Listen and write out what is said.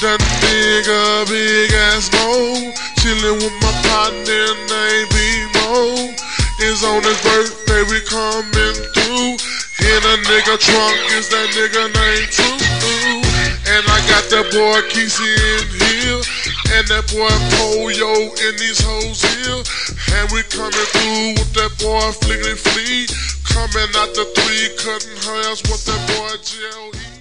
that nigga big ass Mo, chillin' with my partner named B-Mo. It's on his birthday, we coming through. In a nigga trunk is that nigga named True. And I got that boy Keesey in here, and that boy Pollo in these hoes here. And we coming through with that boy Flickety Flea, coming out the 3, cutting hairs with that boy J.O.E.